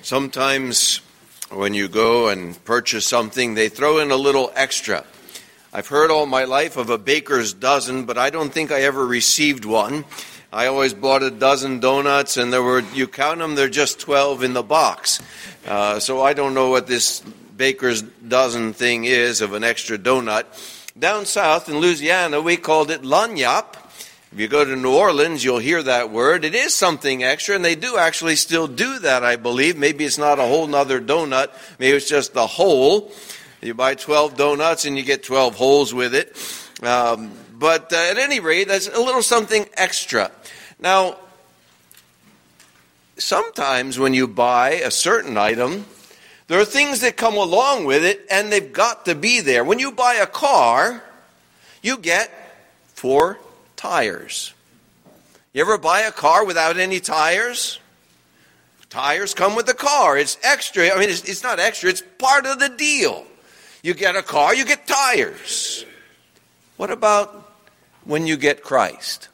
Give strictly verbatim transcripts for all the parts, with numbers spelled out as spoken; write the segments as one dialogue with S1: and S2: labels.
S1: Sometimes when you go and purchase something, they throw in a little extra. I've heard all my life of a baker's dozen, but I don't think I ever received one. I always bought a dozen donuts, and there were, you count them, they're just twelve in the box. Uh, so I don't know what this baker's dozen thing is of an extra donut. Down south in Louisiana, we called it lagniappe. If you go to New Orleans, you'll hear that word. It is something extra, and they do actually still do that, I believe. Maybe it's not a whole nother donut. Maybe it's just the whole. You buy twelve donuts, and you get twelve holes with it. Um, but uh, at any rate, that's a little something extra. Now, sometimes when you buy a certain item, there are things that come along with it, and they've got to be there. When you buy a car, you get four tires. You ever buy a car without any tires? Tires come with the car. It's extra. I mean, it's, it's not extra. It's part of the deal. You get a car, you get tires. What about when you get Christ?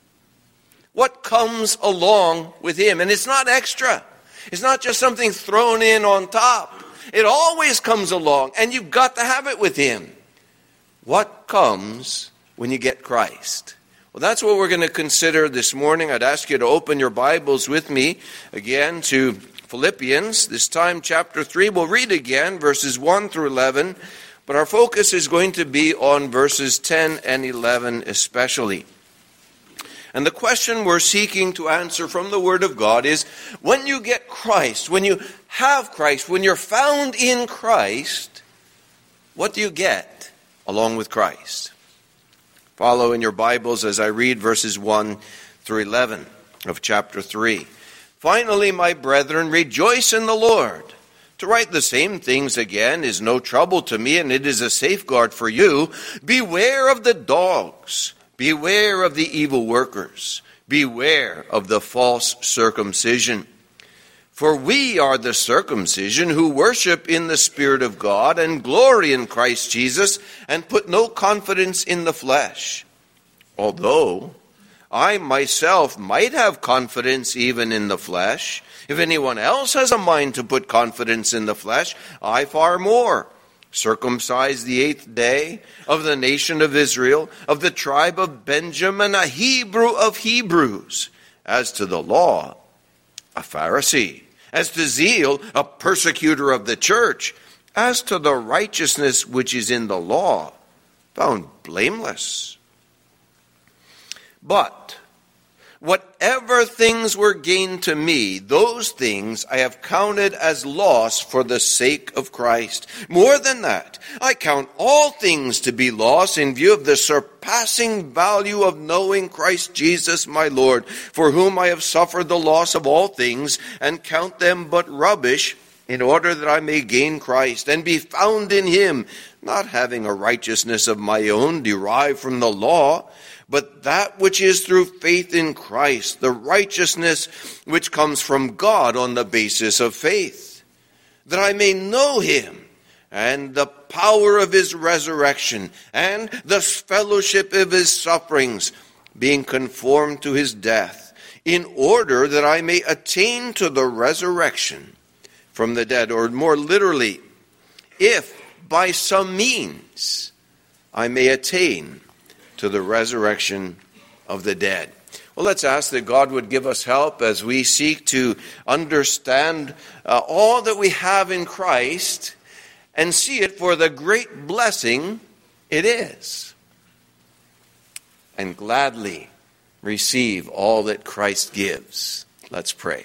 S1: What comes along with Him? And it's not extra. It's not just something thrown in on top. It always comes along, and you've got to have it with Him. What comes when you get Christ? Well, that's what we're going to consider this morning. I'd ask you to open your Bibles with me again to Philippians, this time chapter three. We'll read again verses one through eleven, but our focus is going to be on verses ten and eleven especially. And the question we're seeking to answer from the Word of God is, when you get Christ, when you have Christ, when you're found in Christ, what do you get along with Christ? Follow in your Bibles as I read verses one through eleven of chapter three. Finally, my brethren, rejoice in the Lord. To write the same things again is no trouble to me, and it is a safeguard for you. Beware of the dogs. Beware of the evil workers. Beware of the false circumcision. For we are the circumcision who worship in the Spirit of God and glory in Christ Jesus and put no confidence in the flesh. Although I myself might have confidence even in the flesh, if anyone else has a mind to put confidence in the flesh, I far more. Circumcised the eighth day, of the nation of Israel, of the tribe of Benjamin, a Hebrew of Hebrews. As to the law, a Pharisee. As to zeal, a persecutor of the church. As to the righteousness which is in the law, found blameless. But whatever things were gained to me, those things I have counted as loss for the sake of Christ. More than that, I count all things to be loss in view of the surpassing value of knowing Christ Jesus my Lord, for whom I have suffered the loss of all things, and count them but rubbish, in order that I may gain Christ, and be found in Him, not having a righteousness of my own derived from the law, but that which is through faith in Christ, the righteousness which comes from God on the basis of faith, that I may know Him and the power of His resurrection and the fellowship of His sufferings, being conformed to His death, in order that I may attain to the resurrection from the dead. Or more literally, if by some means I may attain to the resurrection of the dead. Well, let's ask that God would give us help as we seek to understand uh, all that we have in Christ and see it for the great blessing it is, and gladly receive all that Christ gives. Let's pray.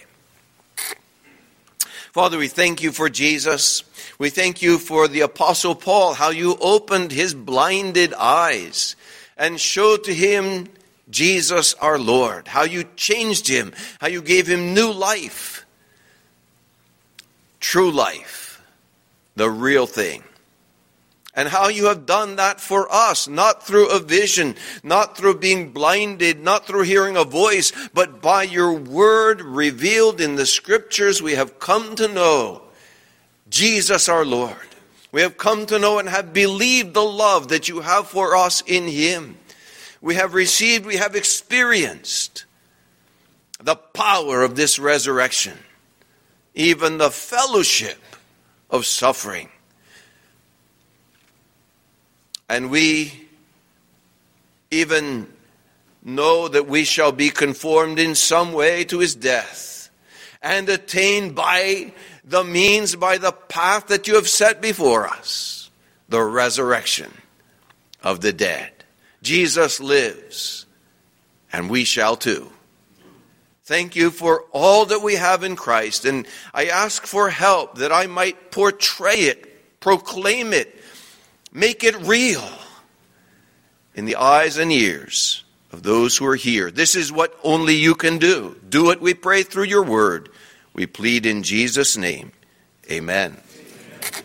S1: Father, we thank you for Jesus. We thank you for the Apostle Paul, how you opened his blinded eyes and showed to him Jesus our Lord, how you changed him, how you gave him new life, true life, the real thing. And how you have done that for us, not through a vision, not through being blinded, not through hearing a voice, but by your word revealed in the Scriptures, we have come to know Jesus our Lord. We have come to know and have believed the love that you have for us in Him. We have received, we have experienced the power of this resurrection even the fellowship of suffering. And we even know that we shall be conformed in some way to his death, and attain by the means, by the path that you have set before us, the resurrection of the dead. Jesus lives, and we shall too. Thank you for all that we have in Christ, and I ask for help that I might portray it, proclaim it, make it real in the eyes and ears of those who are here. This is what only you can do. Do it, we pray, through your word. We plead in Jesus' name. Amen. Amen.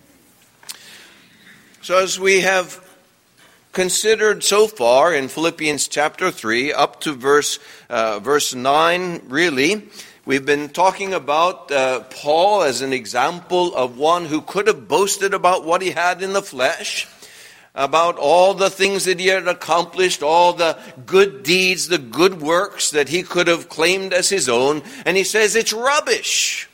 S1: So as we have considered so far in Philippians chapter three up to verse uh, verse nine, really, we've been talking about uh, Paul as an example of one who could have boasted about what he had in the flesh, about all the things that he had accomplished, all the good deeds, the good works that he could have claimed as his own. And he says, it's rubbish.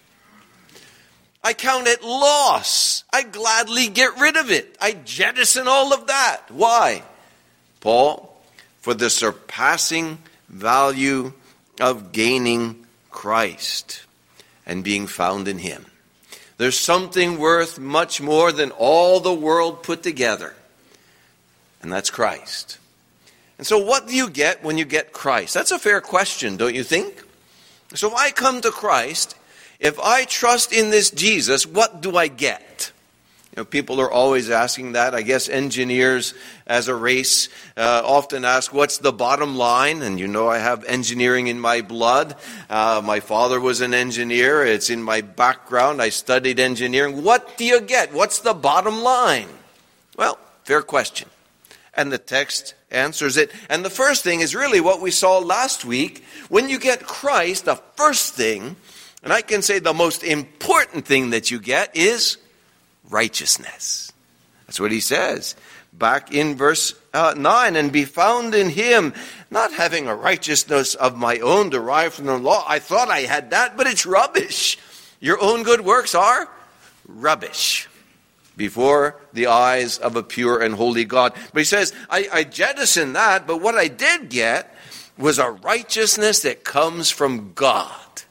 S1: I count it loss. I gladly get rid of it. I jettison all of that. Why? Paul, for the surpassing value of gaining Christ and being found in him. There's something worth much more than all the world put together. And that's Christ. And so what do you get when you get Christ? That's a fair question, don't you think? So if I come to Christ, if I trust in this Jesus, what do I get? You know, people are always asking that. I guess engineers as a race uh, often ask, what's the bottom line? And you know I have engineering in my blood. Uh, my father was an engineer. It's in my background. I studied engineering. What do you get? What's the bottom line? Well, fair question. And the text answers it. And the first thing is really what we saw last week. When you get Christ, the first thing, and I can say the most important thing that you get, is righteousness. That's what he says back in verse uh, nine. And be found in him, not having a righteousness of my own derived from the law. I thought I had that, but it's rubbish. Your own good works are rubbish before the eyes of a pure and holy God. But he says, I, I jettison that, but what I did get was a righteousness that comes from God.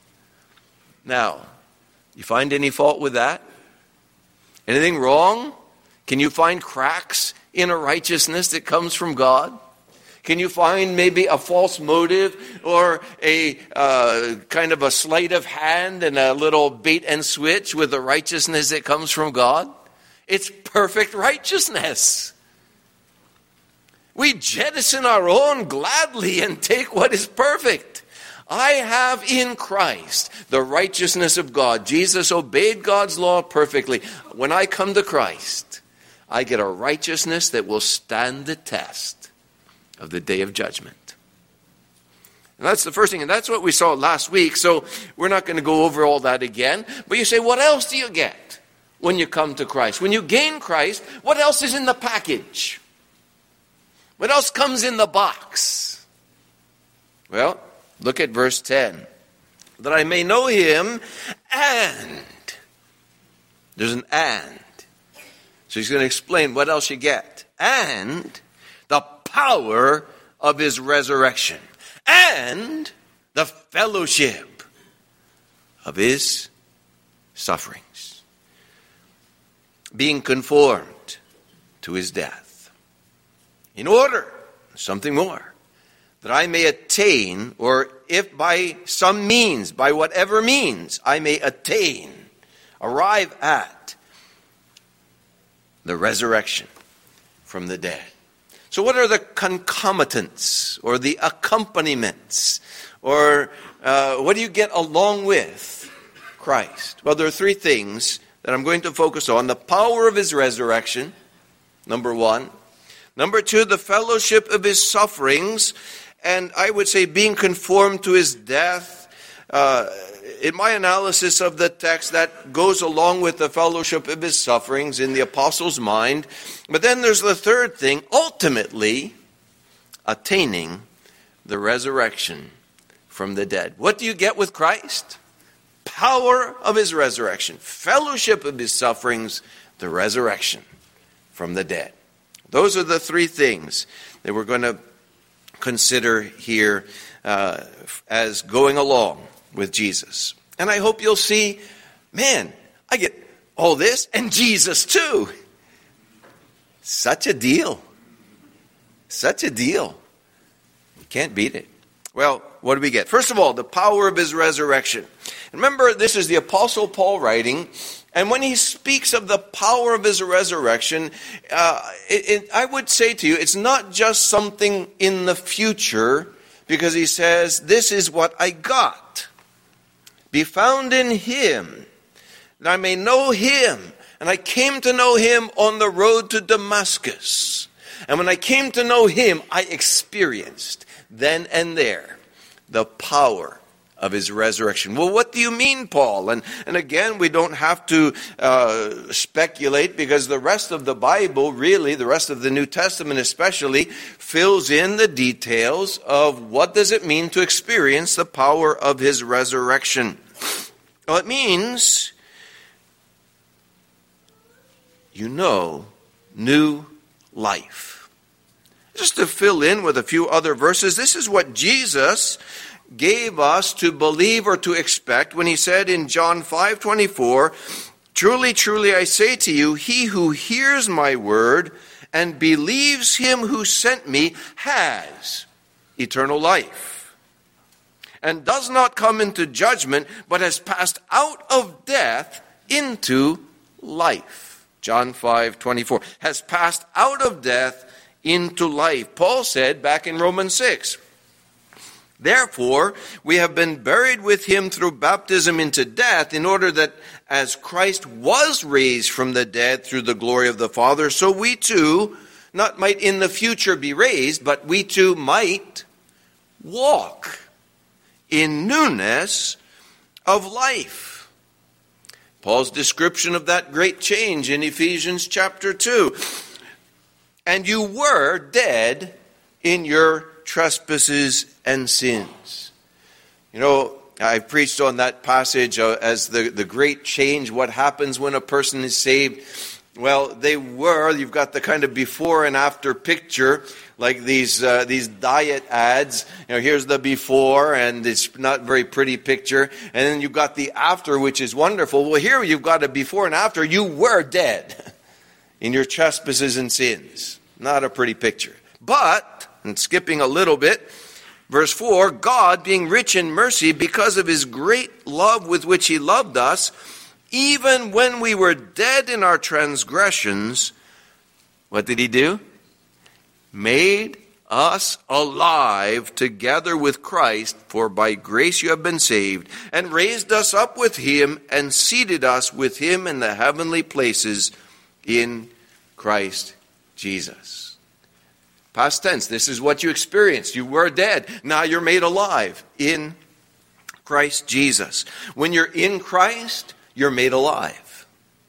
S1: Now, you find any fault with that? Anything wrong? Can you find cracks in a righteousness that comes from God? Can you find maybe a false motive or a uh, kind of a sleight of hand and a little bait and switch with the righteousness that comes from God? It's perfect righteousness. We jettison our own gladly and take what is perfect. I have in Christ the righteousness of God. Jesus obeyed God's law perfectly. When I come to Christ, I get a righteousness that will stand the test of the day of judgment. And that's the first thing, and that's what we saw last week, so we're not going to go over all that again. But you say, what else do you get when you come to Christ? When you gain Christ, what else is in the package? What else comes in the box? Well, look at verse ten. That I may know him, and there's an and. So he's going to explain what else you get. And the power of his resurrection. And the fellowship of his sufferings. Being conformed to his death. In order, something more, that I may attain, or if by some means, by whatever means, I may attain, arrive at the resurrection from the dead. So what are the concomitants, or the accompaniments, or uh, what do you get along with Christ? Well, there are three things that I'm going to focus on. The power of his resurrection, number one. Number two, the fellowship of his sufferings. And I would say being conformed to his death. Uh, in my analysis of the text, that goes along with the fellowship of his sufferings in the apostle's mind. But then there's the third thing, ultimately attaining the resurrection from the dead. What do you get with Christ? power of his resurrection, fellowship of his sufferings, the resurrection from the dead. Those are the three things that we're going to consider here uh, as going along with Jesus. And I hope you'll see, man, I get all this and Jesus too. Such a deal. Such a deal. You can't beat it. Well, what do we get? First of all, the power of his resurrection. Remember, this is the Apostle Paul writing, and when he speaks of the power of his resurrection, uh, it, it, I would say to you, it's not just something in the future, because he says, this is what I got. Be found in him, that I may know him. And I came to know him on the road to Damascus. And when I came to know him, I experienced then and there the power of his resurrection. Well, what do you mean, Paul? And, and again, we don't have to uh, speculate, because the rest of the Bible, really, the rest of the New Testament especially, fills in the details of what does it mean to experience the power of his resurrection. Well, it means, you know, new life. Just to fill in with a few other verses, this is what Jesus gave us to believe or to expect when he said in John five twenty-four, truly, truly, I say to you, he who hears my word and believes him who sent me has eternal life, and does not come into judgment, but has passed out of death into life. John five twenty-four, has passed out of death into life. Paul said back in Romans six, therefore, we have been buried with him through baptism into death, in order that as Christ was raised from the dead through the glory of the Father, so we too, not might in the future be raised, but we too might walk in newness of life. Paul's description of that great change in Ephesians chapter two. And you were dead in your trespasses and sins. You know, I preached on that passage as the, the great change, what happens when a person is saved. Well, they were, you've got the kind of before and after picture, like these uh, these diet ads. You know, here's the before, and it's not a very pretty picture. And then you've got the after, which is wonderful. Well, here you've got a before and after. You were dead in your trespasses and sins. Not a pretty picture. But, and skipping a little bit, verse four, God, being rich in mercy, because of his great love with which he loved us, even when we were dead in our transgressions, what did he do? Made us alive together with Christ, for by grace you have been saved, and raised us up with him, and seated us with him in the heavenly places in Christ Jesus. Past tense, this is what you experienced. You were dead. Now you're made alive in Christ Jesus. When you're in Christ, you're made alive.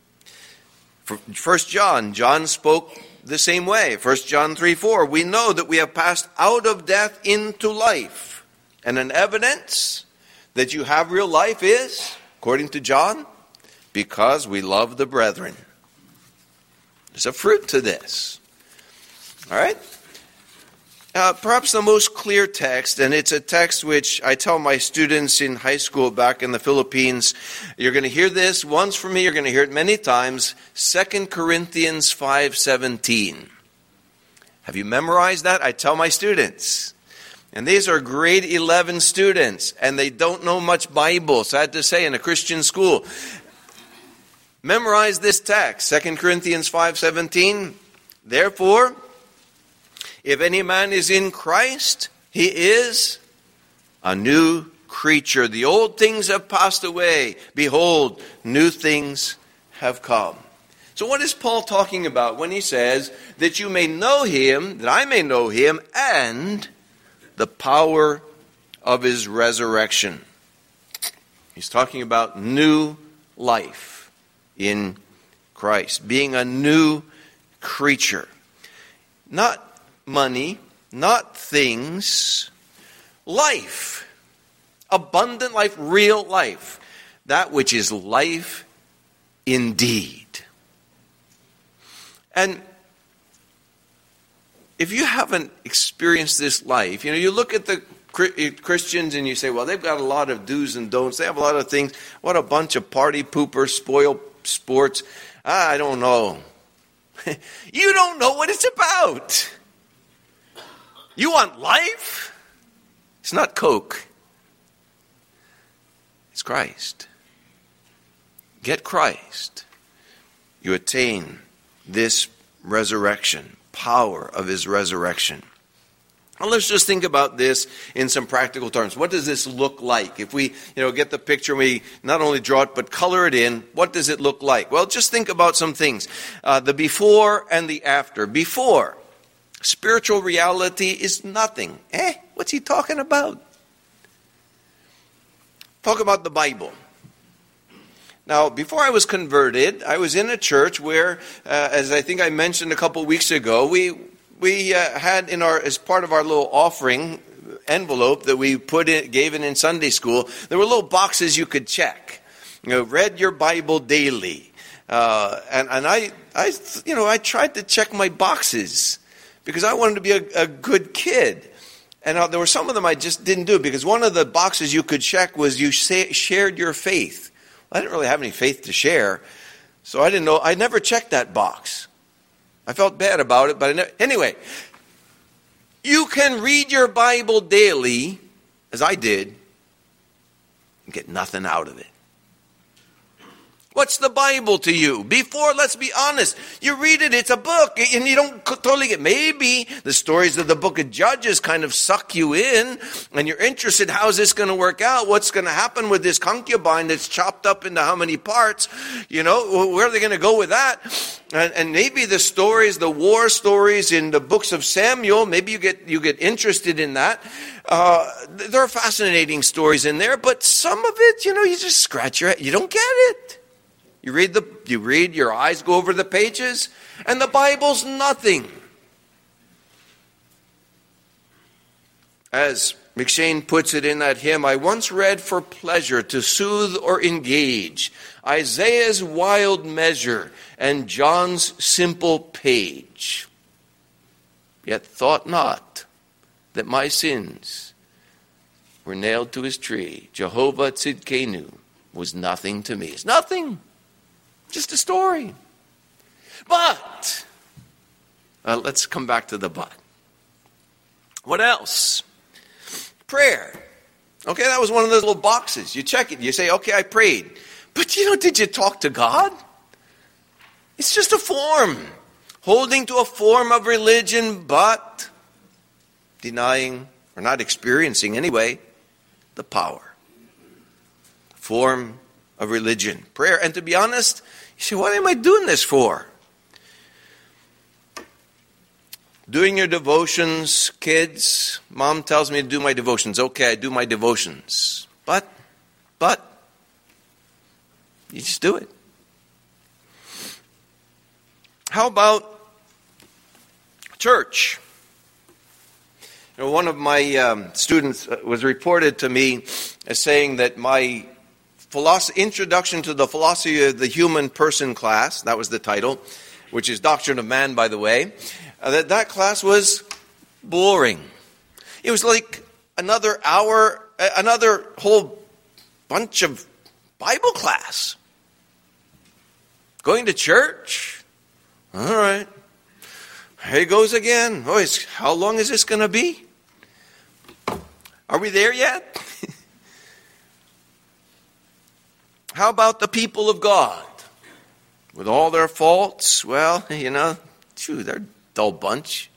S1: First John, John spoke the same way. First John three four, we know that we have passed out of death into life. And an evidence that you have real life is, according to John, because we love the brethren. There's a fruit to this. All right? Uh, perhaps the most clear text, and it's a text which I tell my students in high school back in the Philippines, you're going to hear this once from me, you're going to hear it many times, Second Corinthians five seventeen. Have you memorized that? I tell my students. And these are grade eleven students, and they don't know much Bible, sad to say, in a Christian school. Memorize this text, Second Corinthians five seventeen. Therefore, if any man is in Christ, he is a new creature. The old things have passed away. Behold, new things have come. So what is Paul talking about when he says that you may know him, that I may know him, and the power of his resurrection? He's talking about new life in Christ, being a new creature. Not money, not things, life. Abundant life, real life. that which is life indeed. And if you haven't experienced this life, you know, you look at the Christians and you say, well, they've got a lot of do's and don'ts. They have a lot of things. What a bunch of party poopers, spoil sports. I don't know. You don't know what it's about. You want life? It's not Coke. It's Christ. Get Christ. You attain this resurrection, power of his resurrection. Well, let's just think about this in some practical terms. What does this look like? If we, you know, get the picture, we not only draw it, but color it in, what does it look like? Well, just think about some things. Uh, the before and the after. Before, spiritual reality is nothing. Eh, what's he talking about? Talk about the Bible. Now, before I was converted, I was in a church where, uh, as I think I mentioned a couple weeks ago, we we uh, had in our as part of our little offering envelope that we put in, gave in in Sunday school, there were little boxes you could check. You know, read your Bible daily, uh, and and I I you know I tried to check my boxes because I wanted to be a, a good kid. And uh, there were some of them I just didn't do because one of the boxes you could check was you say, shared your faith. I didn't really have any faith to share, so I didn't know. I never checked that box. I felt bad about it, but I never, anyway, you can read your Bible daily, as I did, and get nothing out of it. What's the Bible to you? Before, let's be honest, you read it, it's a book, and you don't totally get, maybe the stories of the book of Judges kind of suck you in, and you're interested, how's this going to work out? What's going to happen with this concubine that's chopped up into how many parts? You know, where are they going to go with that? And, and maybe the stories, the war stories in the books of Samuel, maybe you get you get interested in that. Uh, there are fascinating stories in there, but some of it, you know, you just scratch your head. You don't get it. You read the, you read, your eyes go over the pages, and the Bible's nothing. As McShane puts it in that hymn, I once read for pleasure to soothe or engage Isaiah's wild measure and John's simple page. Yet thought not that my sins were nailed to his tree. Jehovah Tzidkenu was nothing to me. It's nothing. Just a story. But, uh, let's come back to the but. What else? Prayer. Okay, that was one of those little boxes. You check it. You say, okay, I prayed. But, you know, did you talk to God? It's just a form. Holding to a form of religion, but denying, or not experiencing anyway, the power. Form of religion. Prayer. And to be honest, you say, what am I doing this for? Doing your devotions, kids. Mom tells me to do my devotions. Okay, I do my devotions. But, but, you just do it. How about church? You know, one of my um, students was reported to me as saying that my Philosophy, Introduction to the Philosophy of the Human Person class, that was the title, which is Doctrine of Man, by the way, uh, that that class was boring. It was like another hour, uh, another whole bunch of Bible class. Going to church? All right. Here he goes again. Oh, it's, how long is this going to be? Are we there yet? How about the people of God? With all their faults, well, you know, phew, they're a dull bunch.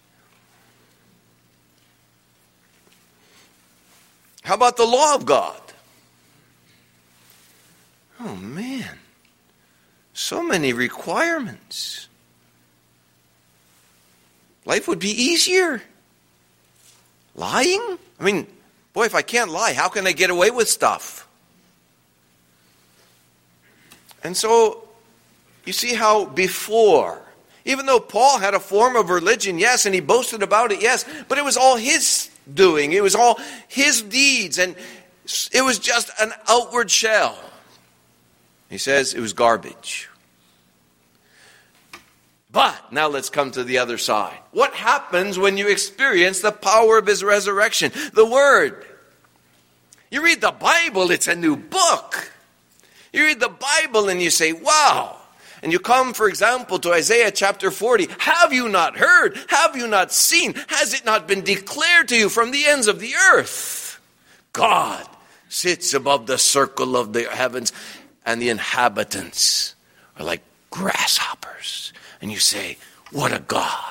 S1: How about the law of God? Oh, man. So many requirements. Life would be easier. Lying? I mean, boy, if I can't lie, how can I get away with stuff? And so, you see how before, even though Paul had a form of religion, yes, and he boasted about it, yes, but it was all his doing. It was all his deeds, and it was just an outward shell. He says it was garbage. But now let's come to the other side. What happens when you experience the power of his resurrection? The Word. You read the Bible, it's a new book. You read the Bible and you say, wow. And you come, for example, to Isaiah chapter forty. Have you not heard? Have you not seen? Has it not been declared to you from the ends of the earth? God sits above the circle of the heavens, and the inhabitants are like grasshoppers. And you say, what a God.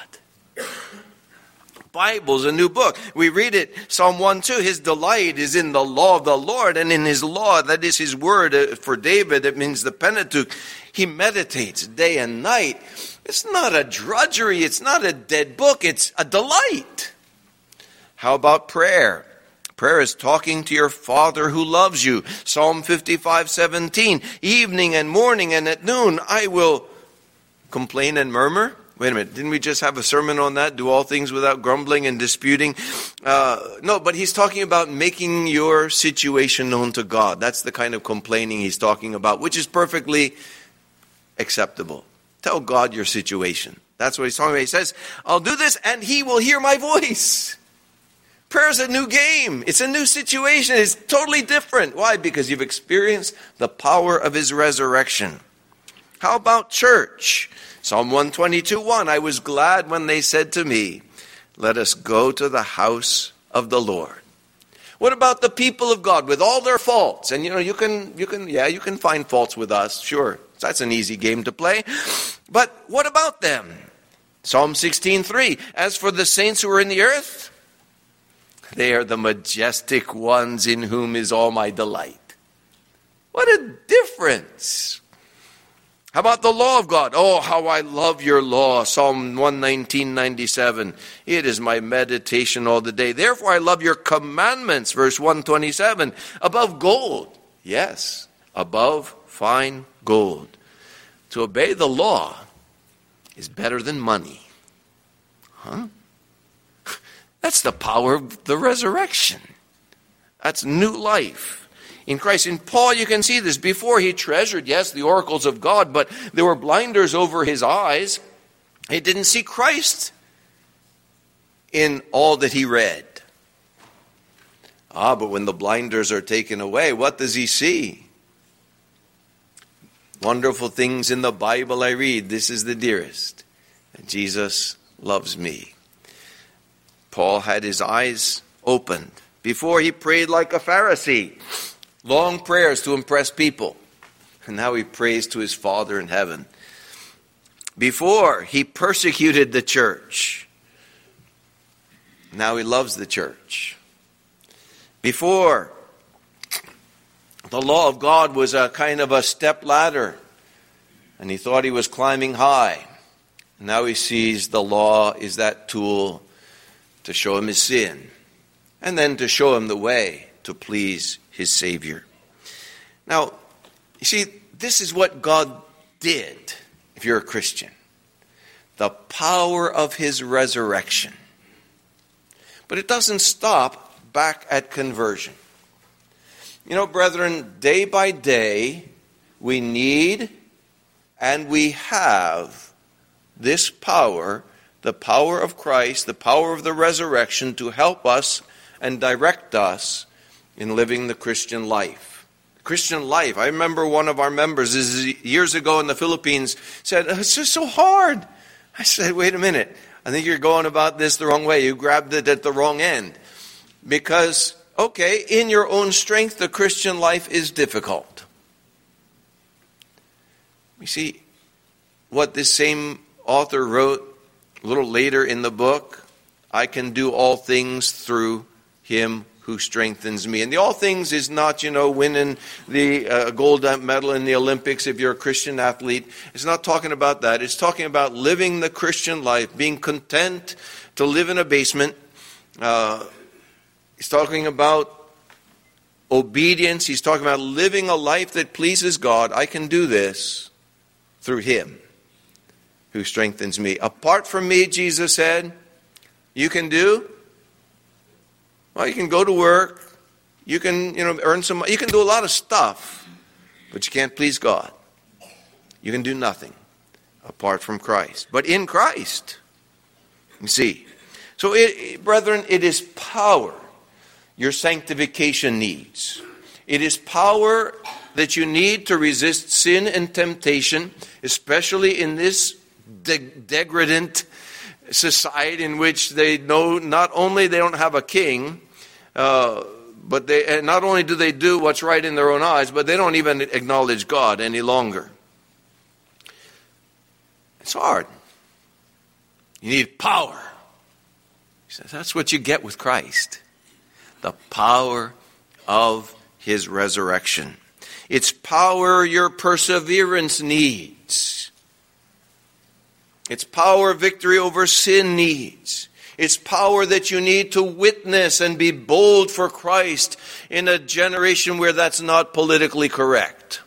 S1: Bible's a new book. We read it, Psalm one two, his delight is in the law of the Lord, and in his law, that is his word. For David, it means the Pentateuch. He meditates day and night. It's not a drudgery. It's not a dead book. It's a delight. How about prayer? Prayer is talking to your Father who loves you. Psalm fifty-five seventeen, evening and morning and at noon, I will complain and murmur. Wait a minute, didn't we just have a sermon on that? Do all things without grumbling and disputing? Uh, no, but he's talking about making your situation known to God. That's the kind of complaining he's talking about, which is perfectly acceptable. Tell God your situation. That's what he's talking about. He says, I'll do this and he will hear my voice. Prayer is a new game. It's a new situation. It's totally different. Why? Because you've experienced the power of his resurrection. How about church? Psalm one twenty-two one, I was glad when they said to me, let us go to the house of the Lord. What about the people of God with all their faults? And you know, you can, you can, yeah, you can find faults with us, sure. That's an easy game to play. But what about them? Psalm sixteen three, as for the saints who are in the earth, they are the majestic ones in whom is all my delight. What a difference. How about the law of God? Oh, how I love your law. Psalm one nineteen ninety-seven. It is my meditation all the day. Therefore I love your commandments. Verse one twenty-seven. Above gold. Yes, above fine gold. To obey the law is better than money. Huh? That's the power of the resurrection. That's new life in Christ. In Paul, you can see this. Before, he treasured, yes, the oracles of God, but there were blinders over his eyes. He didn't see Christ in all that he read. Ah, but when the blinders are taken away, what does he see? Wonderful things in the Bible I read. This is the dearest. And Jesus loves me. Paul had his eyes opened. Before, he prayed like a Pharisee. Long prayers to impress people. And now he prays to his Father in heaven. Before, he persecuted the church. Now he loves the church. Before, the law of God was a kind of a step ladder. And he thought he was climbing high. Now he sees the law is that tool to show him his sin. And then to show him the way to please his Savior. Now, you see, this is what God did, if you're a Christian. The power of his resurrection. But it doesn't stop back at conversion. You know, brethren, day by day, we need and we have this power, the power of Christ, the power of the resurrection to help us and direct us in living the Christian life. Christian life. I remember one of our members years ago in the Philippines said, it's just so hard. I said, wait a minute. I think you're going about this the wrong way. You grabbed it at the wrong end. Because, okay, in your own strength, the Christian life is difficult. You see, what this same author wrote a little later in the book, I can do all things through him who strengthens me. And the all things is not, you know, winning the uh, gold medal in the Olympics if you're a Christian athlete. It's not talking about that. It's talking about living the Christian life, being content to live in a basement. Uh, he's talking about obedience. He's talking about living a life that pleases God. I can do this through him who strengthens me. Apart from me, Jesus said, you can do Well, you can go to work, you can, you know, earn some, you can do a lot of stuff. but you can't please God. You can do nothing apart from Christ. But in Christ, you see. So, it, brethren, it is power your sanctification needs. It is power that you need to resist sin and temptation, especially in this de- degradant society in which they know not only they don't have a king, uh, but they and not only do they do what's right in their own eyes, but they don't even acknowledge God any longer. It's hard. You need power. He says that's what you get with Christ. The power of his resurrection. It's power your perseverance needs. It's power victory over sin needs. It's power that you need to witness and be bold for Christ in a generation where that's not politically correct.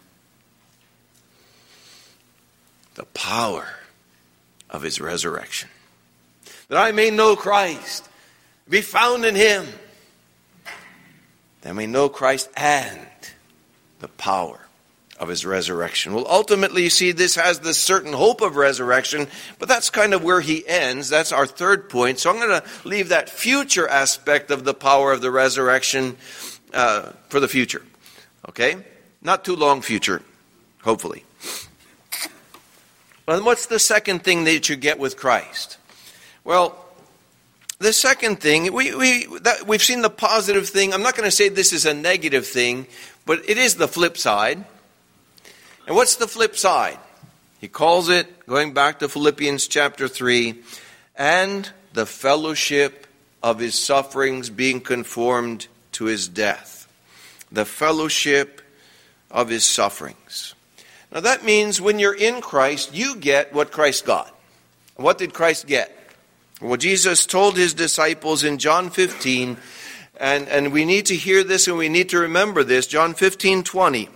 S1: The power of his resurrection. That I may know Christ, be found in him. That I may know Christ and the power of his resurrection. Well, ultimately, you see, this has this certain hope of resurrection, but that's kind of where he ends. That's our third point. So I'm going to leave that future aspect of the power of the resurrection uh, for the future. Okay? Not too long future, hopefully. Well, what's the second thing that you get with Christ? Well, the second thing, we, we, that, we've seen the positive thing. I'm not going to say this is a negative thing, but it is the flip side. And what's the flip side? He calls it, going back to Philippians chapter three, and the fellowship of his sufferings being conformed to his death. The fellowship of his sufferings. Now that means when you're in Christ, you get what Christ got. What did Christ get? Well, Jesus told his disciples in John fifteen, and, and we need to hear this and we need to remember this, John fifteen twenty.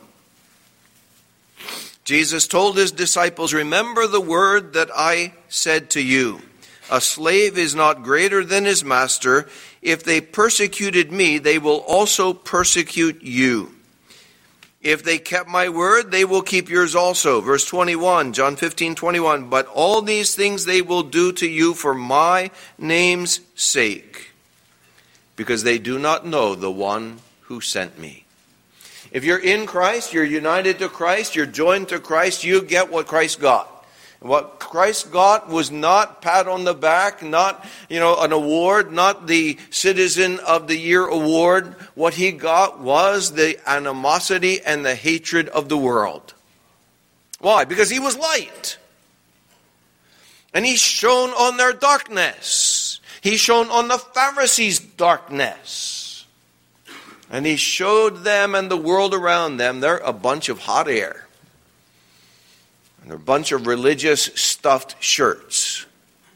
S1: Jesus told his disciples, remember the word that I said to you. A slave is not greater than his master. If they persecuted me, they will also persecute you. If they kept my word, they will keep yours also. Verse twenty-one, John fifteen twenty-one. But all these things they will do to you for my name's sake, because they do not know the one who sent me. If you're in Christ, you're united to Christ, you're joined to Christ, you get what Christ got. What Christ got was not pat on the back, not, you know, an award, not the Citizen of the Year award. What he got was the animosity and the hatred of the world. Why? Because he was light. And he shone on their darkness. He shone on the Pharisees' darkness. And he showed them and the world around them they're a bunch of hot air. And a bunch of religious stuffed shirts.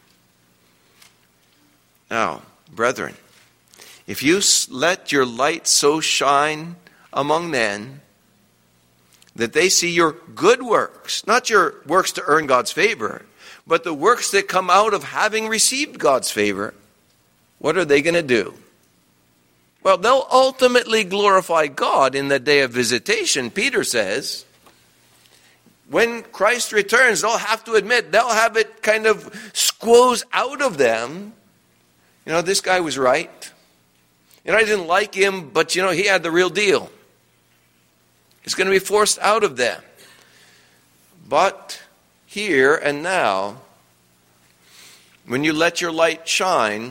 S1: Now, brethren, if you let your light so shine among men that they see your good works, not your works to earn God's favor, but the works that come out of having received God's favor, what are they going to do? Well, they'll ultimately glorify God in the day of visitation, Peter says. When Christ returns, they'll have to admit, they'll have it kind of squoze out of them. You know, this guy was right. You know, I didn't like him, but you know, he had the real deal. It's going to be forced out of them. But here and now, when you let your light shine,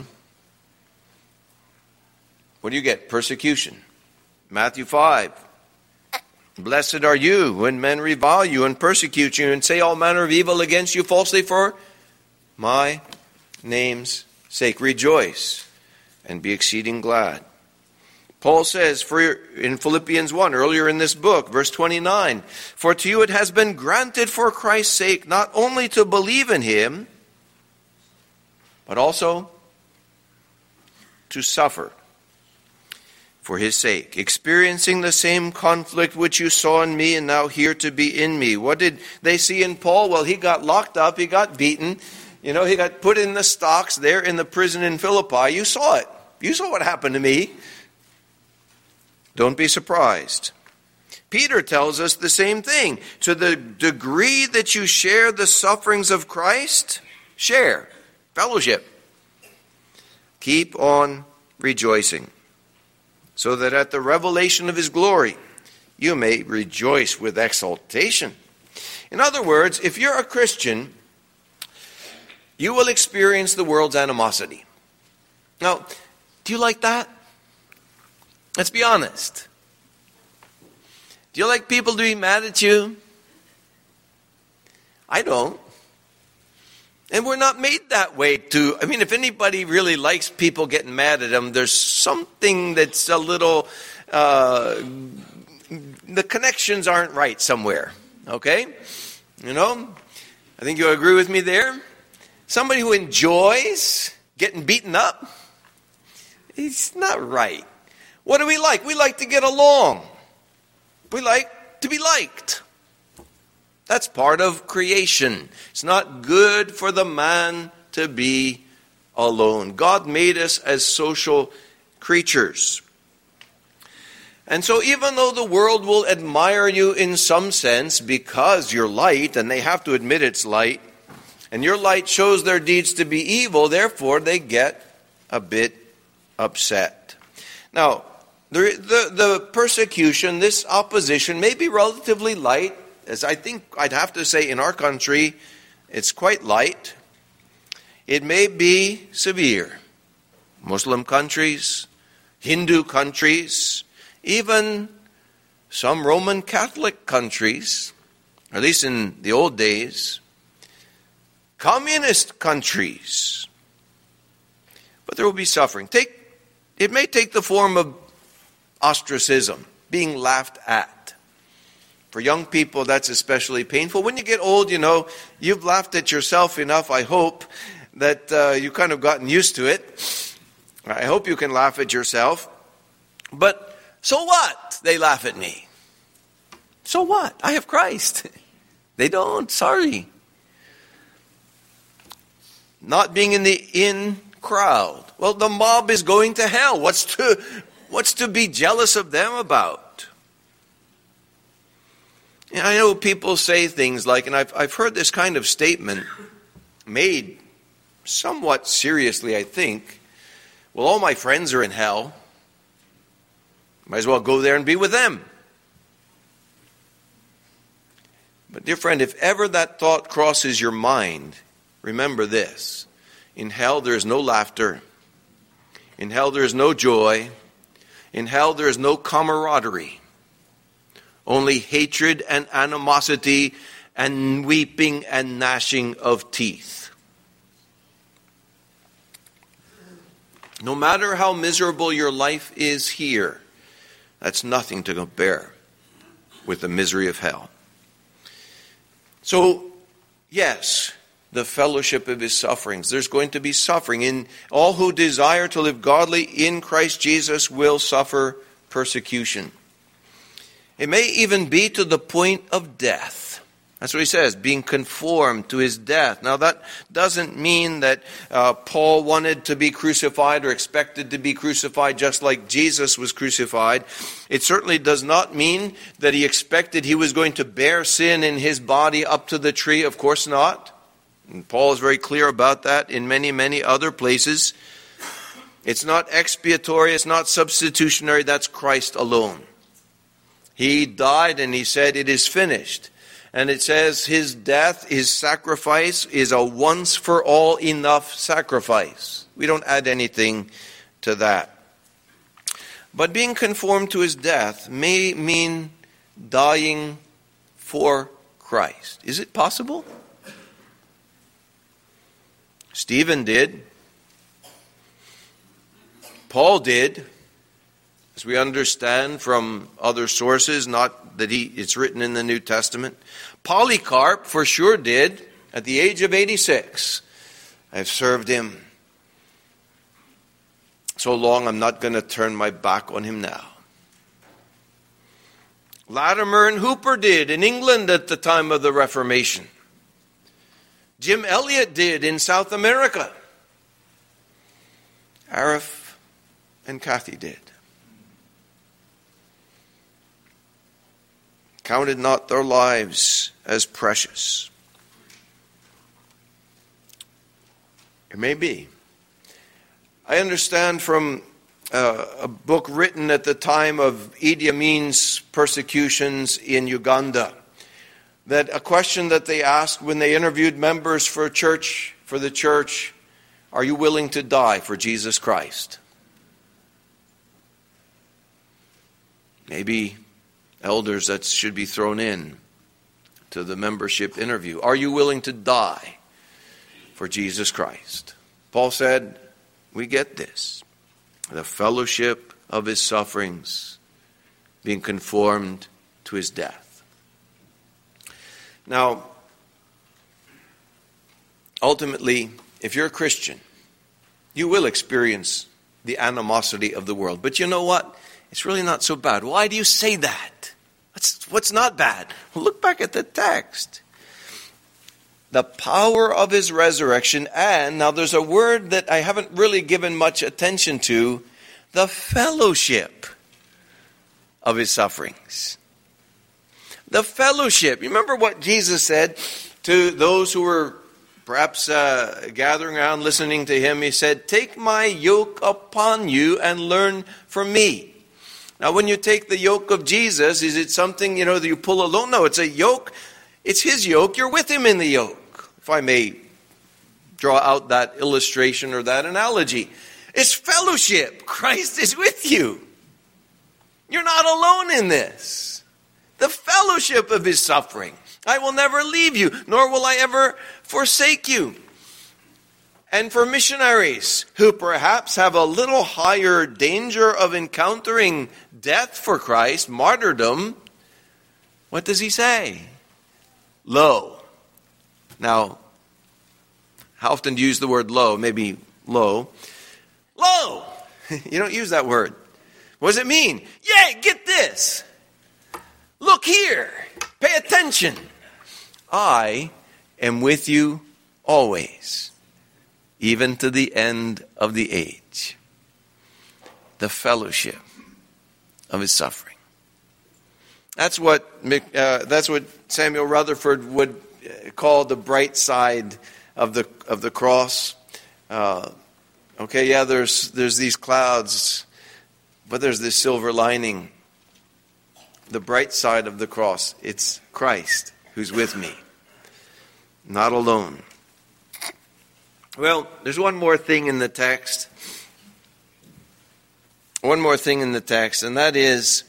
S1: what do you get? Persecution. Matthew five. Blessed are you when men revile you and persecute you and say all manner of evil against you falsely for my name's sake. Rejoice and be exceeding glad. Paul says for in Philippians one, earlier in this book, verse twenty-nine, for to you it has been granted for Christ's sake not only to believe in him, but also to suffer for his sake, experiencing the same conflict which you saw in me and now hear to be in me. What did they see in Paul? Well, he got locked up, he got beaten, you know, he got put in the stocks there in the prison in Philippi. You saw it. You saw what happened to me. Don't be surprised. Peter tells us the same thing. To the degree that you share the sufferings of Christ, share, fellowship. Keep on rejoicing, so that at the revelation of his glory, you may rejoice with exultation. In other words, if you're a Christian, you will experience the world's animosity. Now, do you like that? Let's be honest. Do you like people to be mad at you? I don't. And we're not made that way to, I mean, if anybody really likes people getting mad at them, there's something that's a little, uh, the connections aren't right somewhere, okay? You know, I think you agree with me there. Somebody who enjoys getting beaten up, it's not right. What do we like? We like to get along. We like to be liked. That's part of creation. It's not good for the man to be alone. God made us as social creatures. And so even though the world will admire you in some sense because you're light, and they have to admit it's light, and your light shows their deeds to be evil, therefore they get a bit upset. Now, the, the, the persecution, this opposition may be relatively light, as I think I'd have to say in our country, it's quite light. It may be severe. Muslim countries, Hindu countries, even some Roman Catholic countries, at least in the old days, communist countries. But there will be suffering. Take, it may take the form of ostracism, being laughed at. For young people, that's especially painful. When you get old, you know, you've laughed at yourself enough, I hope, that uh, you've kind of gotten used to it. I hope you can laugh at yourself. But so what? They laugh at me. So what? I have Christ. They don't. Sorry. Not being in the in crowd. Well, the mob is going to hell. What's to, what's to be jealous of them about? And I know people say things like, and I've, I've heard this kind of statement made somewhat seriously, I think. Well, all my friends are in hell. Might as well go there and be with them. But dear friend, if ever that thought crosses your mind, remember this. In hell there is no laughter. In hell there is no joy. In hell there is no camaraderie. Only hatred and animosity and weeping and gnashing of teeth. No matter how miserable your life is here, that's nothing to compare with the misery of hell. So, yes, the fellowship of his sufferings. There's going to be suffering. In all who desire to live godly in Christ Jesus will suffer persecution. It may even be to the point of death. That's what he says, being conformed to his death. Now that doesn't mean that uh, Paul wanted to be crucified or expected to be crucified just like Jesus was crucified. It certainly does not mean that he expected he was going to bear sin in his body up to the tree. Of course not. And Paul is very clear about that in many, many other places. It's not expiatory, it's not substitutionary, that's Christ alone. He died and he said, it is finished. And it says his death, his sacrifice, is a once for all enough sacrifice. We don't add anything to that. But being conformed to his death may mean dying for Christ. Is it possible? Stephen did. Paul did. As we understand from other sources, not that he it's written in the New Testament. Polycarp for sure did at the age of eighty-six. I've served him so long I'm not going to turn my back on him now. Latimer and Hooper did in England at the time of the Reformation. Jim Elliot did in South America. Arif and Kathy did. counted not their lives as precious. It may be. I understand from uh, a book written at the time of Idi Amin's persecutions in Uganda that a question that they asked when they interviewed members for a church, for the church, are you willing to die for Jesus Christ? Maybe elders that should be thrown in to the membership interview. Are you willing to die for Jesus Christ? Paul said, we get this. The fellowship of his sufferings, being conformed to his death. Now, ultimately, if you're a Christian, you will experience the animosity of the world. But you know what? It's really not so bad. Why do you say that? What's, what's not bad? Well, look back at the text. The power of his resurrection, and now there's a word that I haven't really given much attention to, the fellowship of his sufferings. The fellowship. You remember what Jesus said to those who were perhaps uh, gathering around listening to him? He said, take my yoke upon you and learn from me. Now when you take the yoke of Jesus, is it something, you know, that you pull alone? No, it's a yoke. It's his yoke. You're with him in the yoke. If I may draw out that illustration or that analogy. It's fellowship. Christ is with you. You're not alone in this. The fellowship of his suffering. I will never leave you, nor will I ever forsake you. And for missionaries who perhaps have a little higher danger of encountering death for Christ, martyrdom, what does he say? Lo. Now, how often do you use the word lo? Maybe lo. Lo! You don't use that word. What does it mean? Yeah, get this. Look here. Pay attention. I am with you always, even to the end of the age. The fellowship of his suffering. That's what uh, that's what Samuel Rutherford would call the bright side of the of the cross. Uh, okay, yeah, there's there's these clouds, but there's this silver lining. The bright side of the cross, it's Christ who's with me, not alone. Well, there's one more thing in the text. One more thing in the text, and that is,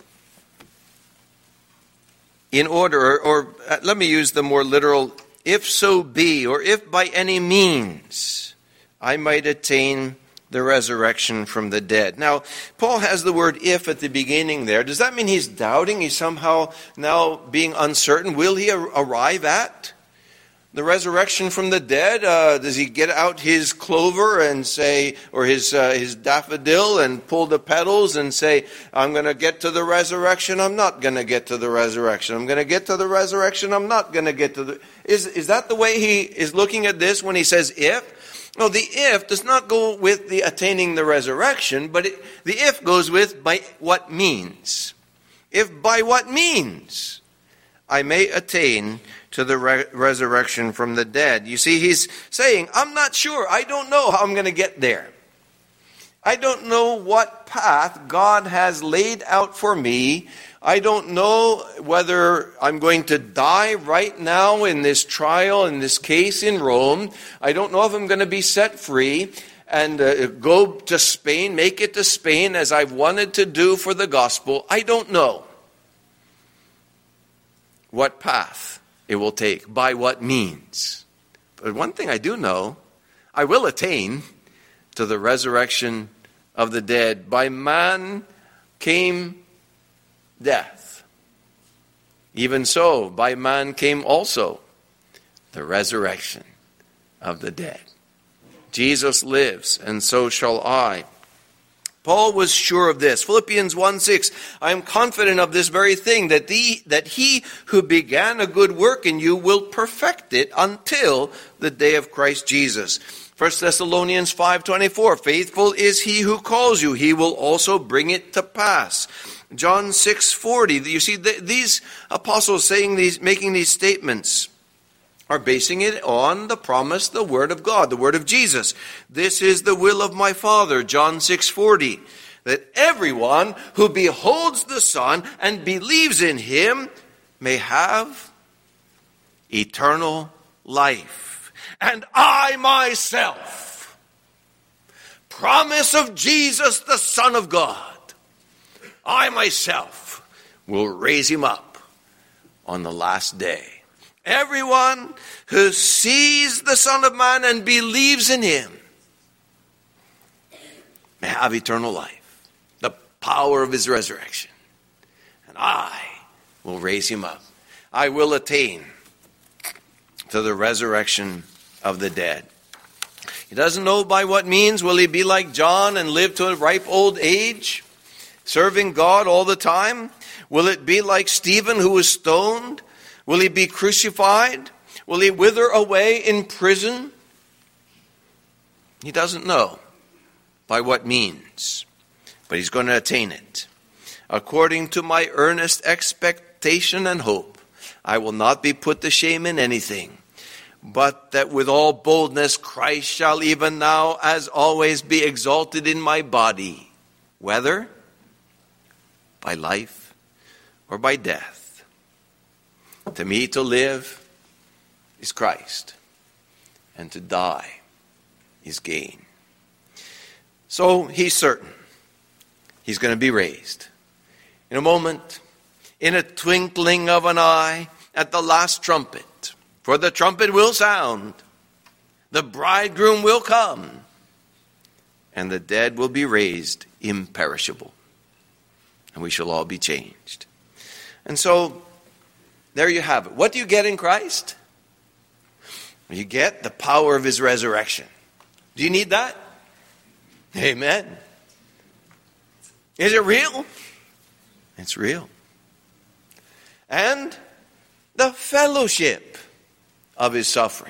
S1: in order, or, or uh, let me use the more literal, if so be, or if by any means I might attain the resurrection from the dead. Now, Paul has the word if at the beginning there. Does that mean he's doubting? He's somehow now being uncertain? Will he ar- arrive at the resurrection from the dead? Uh, does he get out his clover and say, or his uh, his daffodil and pull the petals and say, I'm going to get to the resurrection, I'm not going to get to the resurrection. I'm going to get to the resurrection, I'm not going to get to the... Is, is that the way he is looking at this when he says if? No, the if does not go with the attaining the resurrection, but it, the if goes with by what means. If by what means I may attain to the re- resurrection from the dead. You see, he's saying, I'm not sure. I don't know how I'm going to get there. I don't know what path God has laid out for me. I don't know whether I'm going to die right now in this trial, in this case in Rome. I don't know if I'm going to be set free and uh, go to Spain, make it to Spain as I've wanted to do for the gospel. I don't know what path it will take, by what means. But one thing I do know, I will attain to the resurrection of the dead. By man came death. Even so, by man came also the resurrection of the dead. Jesus lives, and so shall I. Paul was sure of this. Philippians one six, I am confident of this very thing, that, the, that he who began a good work in you will perfect it until the day of Christ Jesus. First Thessalonians five twenty-four, faithful is he who calls you, he will also bring it to pass. John six forty, you see these apostles saying these, making these statements are basing it on the promise, the word of God, the word of Jesus. This is the will of my Father, John six forty, that everyone who beholds the Son and believes in him may have eternal life. And I myself, promise of Jesus, the Son of God, I myself will raise him up on the last day. Everyone who sees the Son of Man and believes in him may have eternal life, the power of his resurrection. And I will raise him up. I will attain to the resurrection of the dead. He doesn't know by what means. Will he be like John and live to a ripe old age, serving God all the time? Will it be like Stephen, who was stoned? Will he be crucified? Will he wither away in prison? He doesn't know by what means, but he's going to attain it. According to my earnest expectation and hope, I will not be put to shame in anything, but that with all boldness Christ shall even now as always be exalted in my body, whether by life or by death. To me to live is Christ, and to die is gain. So he's certain he's going to be raised in a moment, in a twinkling of an eye, at the last trumpet. For the trumpet will sound, the bridegroom will come, and the dead will be raised imperishable, and we shall all be changed. And so there you have it. What do you get in Christ? You get the power of his resurrection. Do you need that? Amen. Is it real? It's real. And the fellowship of his suffering.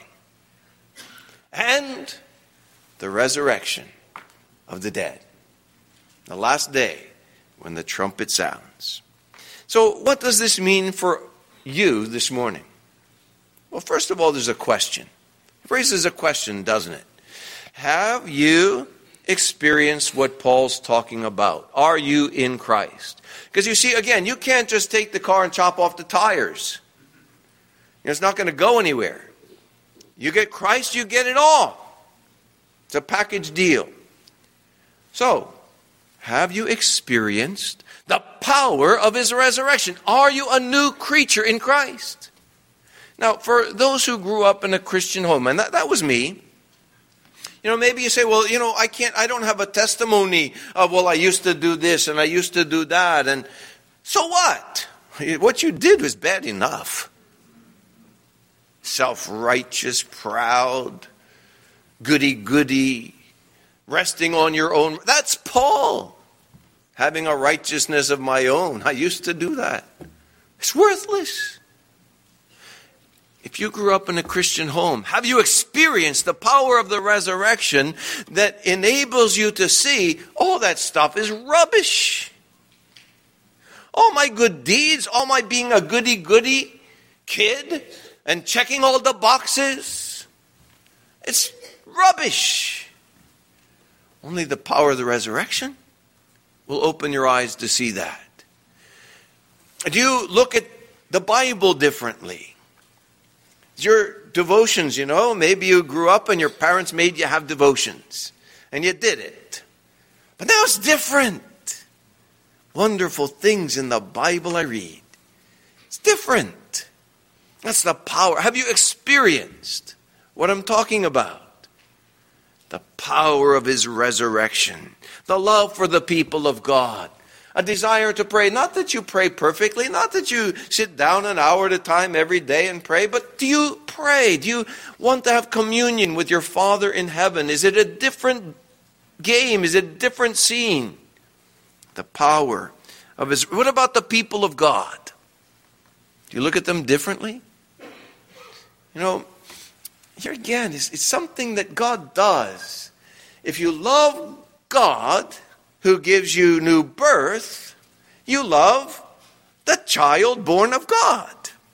S1: And the resurrection of the dead. The last day when the trumpet sounds. So what does this mean for you this morning? Well, first of all, there's a question. It raises a question, doesn't it? Have you experienced what Paul's talking about? Are you in Christ? Because you see, again, you can't just take the car and chop off the tires. It's not going to go anywhere. You get Christ, you get it all. It's a package deal. So, have you experienced the power of his resurrection? Are you a new creature in Christ? Now, for those who grew up in a Christian home, and that, that was me, you know, maybe you say, well, you know, I can't, I don't have a testimony of, well, I used to do this and I used to do that. And so what? What you did was bad enough. Self-righteous, proud, goody-goody, resting on your own. That's Paul. Having a righteousness of my own. I used to do that. It's worthless. If you grew up in a Christian home, have you experienced the power of the resurrection that enables you to see all that stuff is rubbish? All my good deeds, all my being a goody-goody kid and checking all the boxes, it's rubbish. Only the power of the resurrection will open your eyes to see that. Do you look at the Bible differently? Your devotions, you know, maybe you grew up and your parents made you have devotions and you did it. But now it's different. Wonderful things in the Bible I read. It's different. That's the power. Have you experienced what I'm talking about? The power of his resurrection. The love for the people of God. A desire to pray. Not that you pray perfectly. Not that you sit down an hour at a time every day and pray. But do you pray? Do you want to have communion with your Father in heaven? Is it a different game? Is it a different scene? The power of his... What about the people of God? Do you look at them differently? You know, here again, it's, it's something that God does. If you love God, who gives you new birth, you love the child born of God.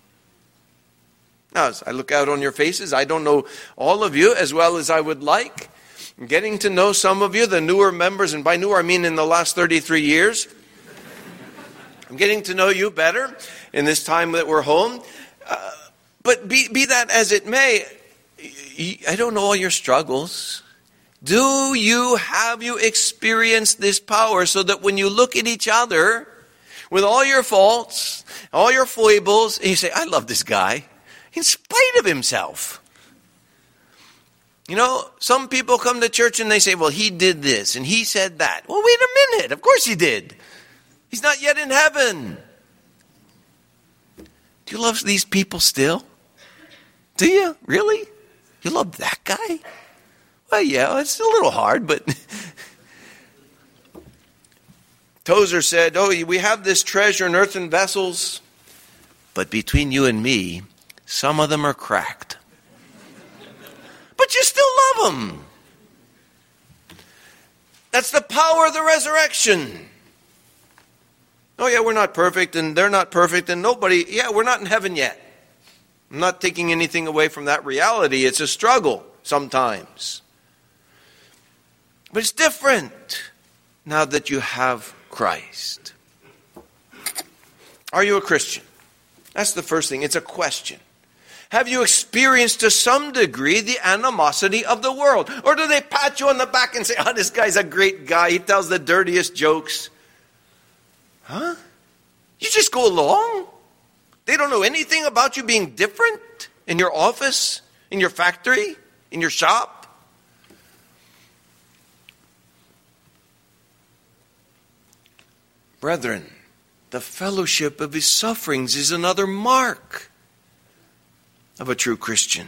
S1: Now, as I look out on your faces, I don't know all of you as well as I would like. I'm getting to know some of you, the newer members, and by newer I mean in the last thirty-three years. I'm getting to know you better in this time that we're home. Uh, but be, be that as it may, I don't know all your struggles. Do you, have you experienced this power so that when you look at each other with all your faults, all your foibles, and you say, I love this guy. In spite of himself. You know, some people come to church and they say, well, he did this and he said that. Well, wait a minute. Of course he did. He's not yet in heaven. Do you love these people still? Do you? Really? You love that guy? Well, yeah, it's a little hard, but... Tozer said, oh, we have this treasure in earthen vessels, but between you and me, some of them are cracked. But you still love them. That's the power of the resurrection. Oh yeah, we're not perfect and they're not perfect and nobody, yeah, we're not in heaven yet. I'm not taking anything away from that reality. It's a struggle sometimes. But it's different now that you have Christ. Are you a Christian? That's the first thing. It's a question. Have you experienced to some degree the animosity of the world? Or do they pat you on the back and say, oh, this guy's a great guy. He tells the dirtiest jokes. Huh? You just go along? They don't know anything about you being different in your office, in your factory, in your shop? Brethren, the fellowship of his sufferings is another mark of a true Christian.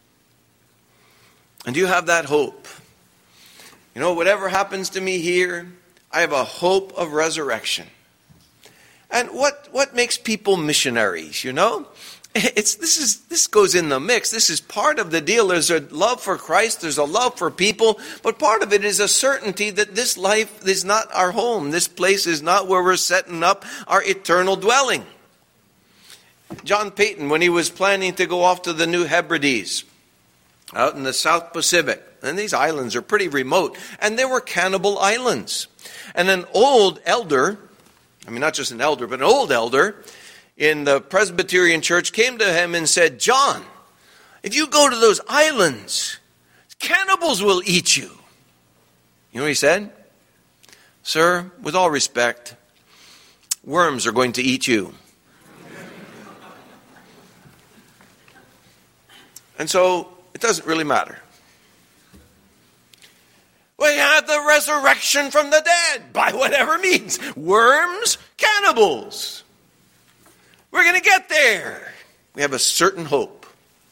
S1: And you have that hope. You know, whatever happens to me here, I have a hope of resurrection. And what, what makes people missionaries, you know? It's this is this goes in the mix. This is part of the deal. There's a love for Christ, there's a love for people, but part of it is a certainty that this life is not our home. This place is not where we're setting up our eternal dwelling. John Peyton, when he was planning to go off to the New Hebrides, out in the South Pacific, and these islands are pretty remote, and there were cannibal islands. And an old elder, I mean not just an elder, but an old elder in the Presbyterian church came to him and said, John, if you go to those islands, cannibals will eat you. You know what he said? Sir, with all respect, worms are going to eat you. And so, it doesn't really matter. We have the resurrection from the dead, by whatever means. Worms, cannibals. We're going to get there. We have a certain hope.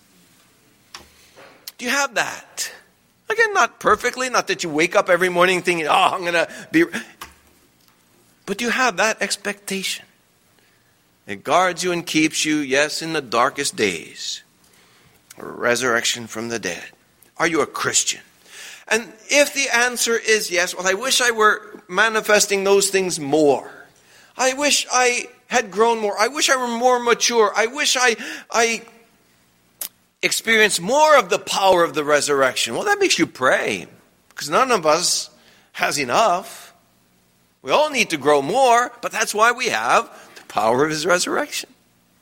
S1: Do you have that? Again, not perfectly, not that you wake up every morning thinking, oh, I'm going to be... But do you have that expectation? It guards you and keeps you, yes, in the darkest days. Resurrection from the dead. Are you a Christian? And if the answer is yes, well, I wish I were manifesting those things more. I wish I had grown more. I wish I were more mature. I wish I, I experienced more of the power of the resurrection. Well, that makes you pray, because none of us has enough. We all need to grow more, but that's why we have the power of his resurrection.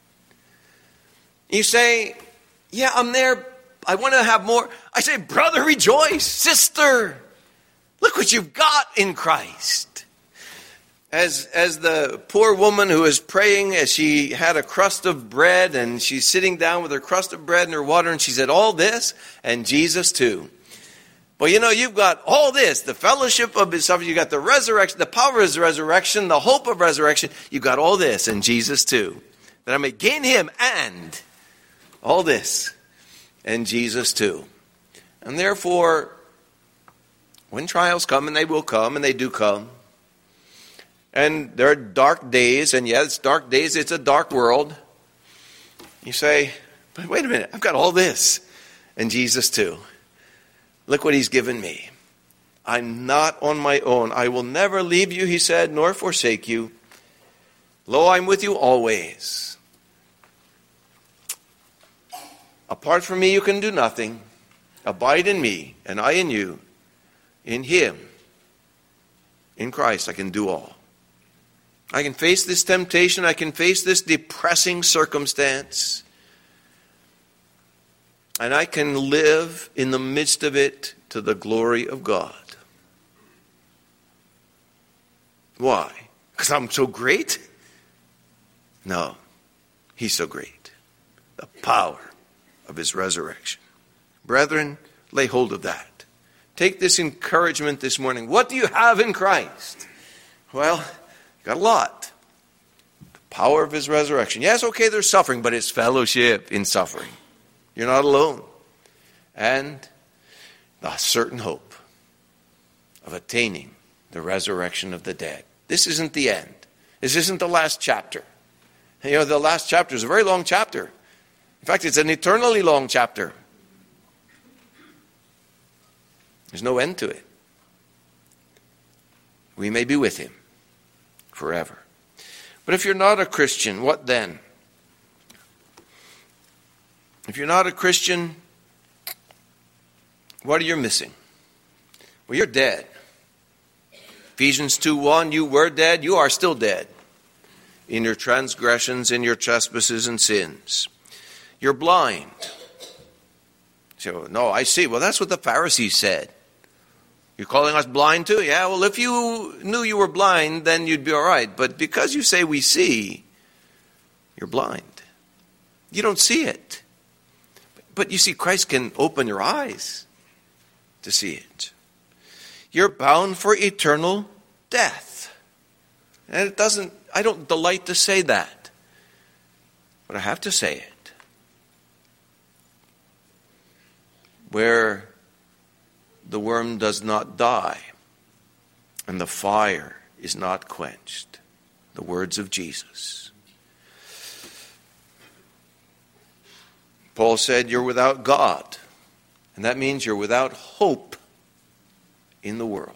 S1: You say, yeah, I'm there. I want to have more. I say, brother, rejoice. Sister, look what you've got in Christ. As, as the poor woman who was praying as she had a crust of bread and she's sitting down with her crust of bread and her water and she said, all this and Jesus too. Well, you know, you've got all this, the fellowship of his suffering, you've got the resurrection, the power of his resurrection, the hope of resurrection. You've got all this and Jesus too. That I may gain him and all this and Jesus too. And therefore, when trials come, and they will come, and they do come, And there are dark days, and yes, dark days, it's a dark world. You say, but wait a minute, I've got all this. And Jesus too. Look what he's given me. I'm not on my own. I will never leave you, he said, nor forsake you. Lo, I'm with you always. Apart from me, you can do nothing. Abide in me, and I in you. In him, in Christ, I can do all. I can face this temptation. I can face this depressing circumstance. And I can live in the midst of it to the glory of God. Why? Because I'm so great? No, he's so great. The power of his resurrection. Brethren, lay hold of that. Take this encouragement this morning. What do you have in Christ? Well, you got a lot. The power of his resurrection. Yes, okay, there's suffering, but it's fellowship in suffering. You're not alone. And the certain hope of attaining the resurrection of the dead. This isn't the end. This isn't the last chapter. You know, the last chapter is a very long chapter. In fact, it's an eternally long chapter. There's no end to it. We may be with him forever. But if you're not a Christian, what then? If you're not a Christian, what are you missing? Well, you're dead. Ephesians two one, you were dead, you are still dead. In your transgressions, in your trespasses and sins. You're blind. So, no, I see. Well, that's what the Pharisees said. You're calling us blind too? Yeah, well, if you knew you were blind, then you'd be all right. But because you say we see, you're blind. You don't see it. But you see, Christ can open your eyes to see it. You're bound for eternal death. And it doesn't, I don't delight to say that. But I have to say it. Where the worm does not die and the fire is not quenched. The words of Jesus. Paul said, you're without God. And that means you're without hope in the world.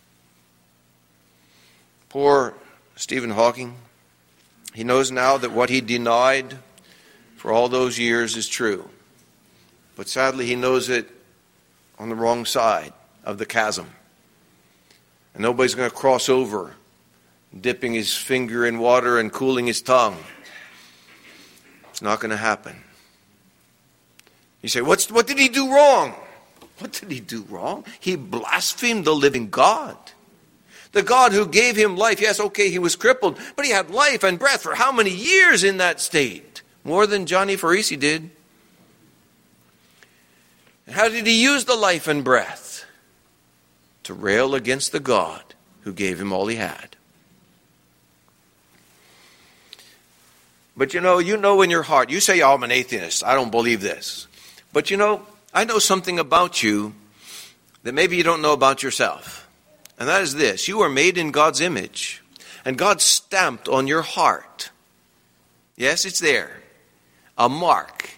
S1: Poor Stephen Hawking, he knows now that what he denied for all those years is true. But sadly, he knows it on the wrong side of the chasm. And nobody's going to cross over, dipping his finger in water and cooling his tongue. It's not going to happen. You say, What's, what did he do wrong? What did he do wrong? He blasphemed the living God. The God who gave him life. Yes, okay, he was crippled, but he had life and breath for how many years in that state? More than Johnny Farisi did. And how did he use the life and breath? To rail against the God who gave him all he had. But you know, you know in your heart, you say, oh, I'm an atheist, I don't believe this. But you know, I know something about you that maybe you don't know about yourself. And that is this, you are made in God's image. And God stamped on your heart. Yes, it's there. A mark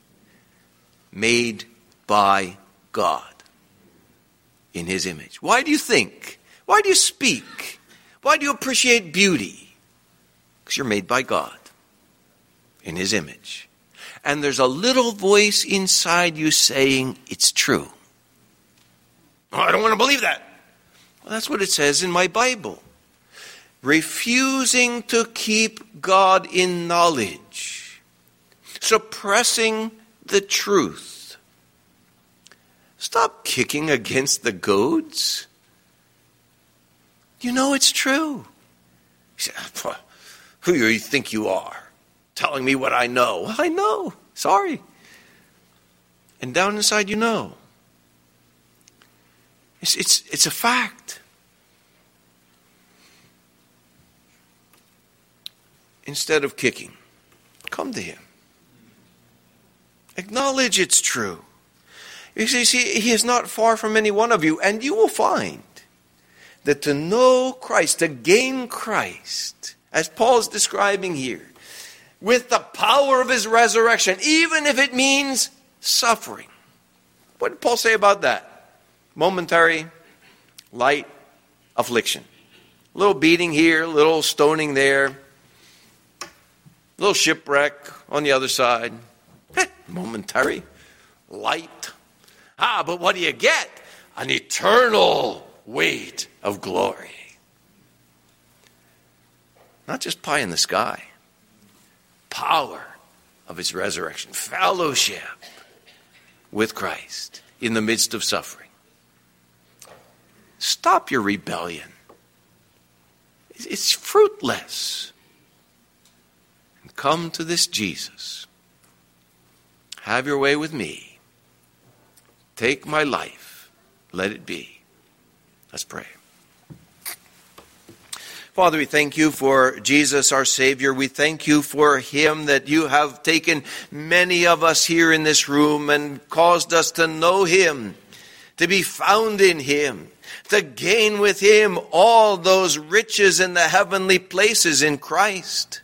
S1: made by God in his image. Why do you think? Why do you speak? Why do you appreciate beauty? Because you're made by God in his image. And there's a little voice inside you saying, it's true. Oh, I don't want to believe that. Well, that's what it says in my Bible. Refusing to keep God in knowledge. Suppressing the truth. Stop kicking against the goads. You know it's true. You say, who do you think you are? Telling me what I know. Well, I know. Sorry. And down inside you know. It's, it's, it's a fact. Instead of kicking, come to him. Acknowledge it's true. You see, he is not far from any one of you, and you will find that to know Christ, to gain Christ, as Paul is describing here, with the power of his resurrection, even if it means suffering. What did Paul say about that? Momentary, light affliction. A little beating here, a little stoning there, a little shipwreck on the other side. Eh, momentary, light. Ah, but what do you get? An eternal weight of glory. Not just pie in the sky. Power of his resurrection. Fellowship with Christ in the midst of suffering. Stop your rebellion. It's fruitless. And come to this Jesus. Have your way with me. Take my life. Let it be. Let's pray. Father, we thank you for Jesus, our Savior. We thank you for him, that you have taken many of us here in this room and caused us to know him, to be found in him, to gain with him all those riches in the heavenly places in Christ.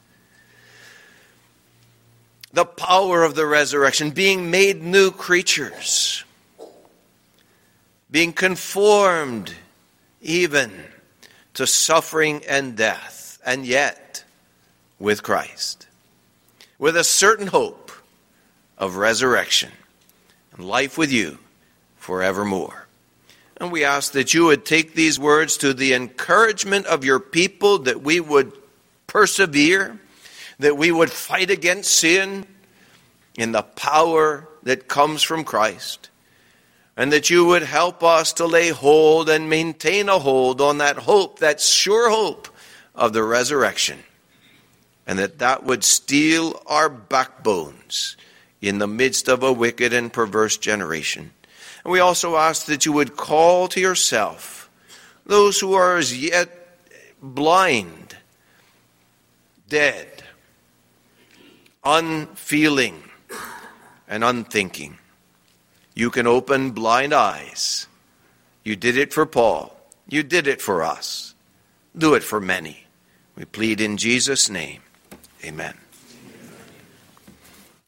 S1: The power of the resurrection, being made new creatures, being conformed even to suffering and death, and yet with Christ, with a certain hope of resurrection and life with you forevermore. And we ask that you would take these words to the encouragement of your people, that we would persevere, that we would fight against sin in the power that comes from Christ, and that you would help us to lay hold and maintain a hold on that hope, that sure hope of the resurrection, and that that would steel our backbones in the midst of a wicked and perverse generation. And we also ask that you would call to yourself those who are as yet blind, dead, unfeeling, and unthinking. You can open blind eyes. You did it for Paul. You did it for us. Do it for many. We plead in Jesus' name. Amen.